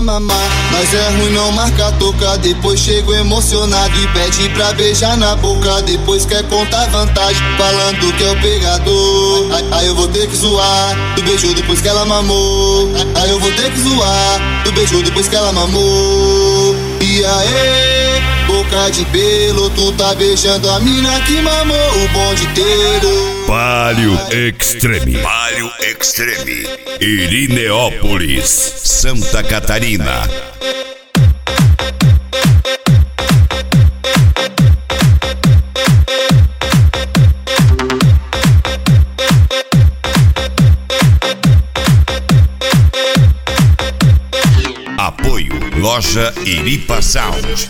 mamar. Nós é ruim, não marca toca. Depois chego emocionado e pede pra beijar na boca. Depois quer contar vantagem, falando que é o pegador. Aí eu vou ter que zoar do beijo depois que ela mamou. Aí eu vou ter que zoar do beijo depois que ela mamou. E aí, boca de pelo, tu tá beijando a mina que mamou o bonde inteiro. Palio Extreme. Palio Extreme. Irineópolis, Santa Catarina. Apoio Loja Iripa Sound.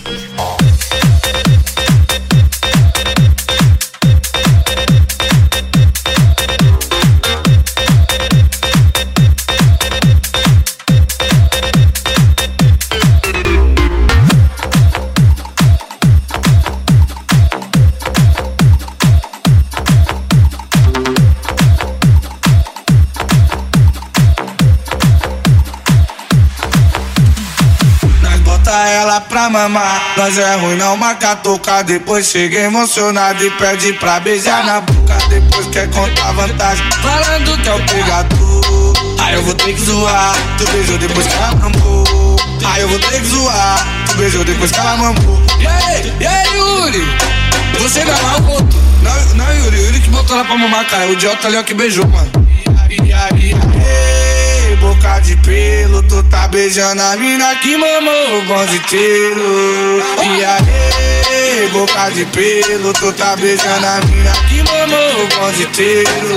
Ela pra mamar, nós é ruim, não marca tocar. Depois chega emocionado e pede pra beijar na boca. Depois quer contar vantagem, falando que é o pegador. Aí eu vou ter que zoar, tu beijou depois que ela mamou. Aí eu vou ter que zoar, tu beijou depois que ela mamou. E aí, Yuri? Você não é o outro? Não, Yuri que botou ela pra mamar, cara. O idiota ali é o que beijou, mano. E aí, boca de pelo, tu tá beijando a mina que mamou o bonde inteiro. E aí, boca de pelo, tu tá beijando a mina que mamou o bonde inteiro.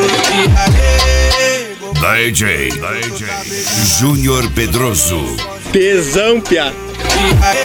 E aí, DJ Júnior Pedroso. Tesão, pia. E aí,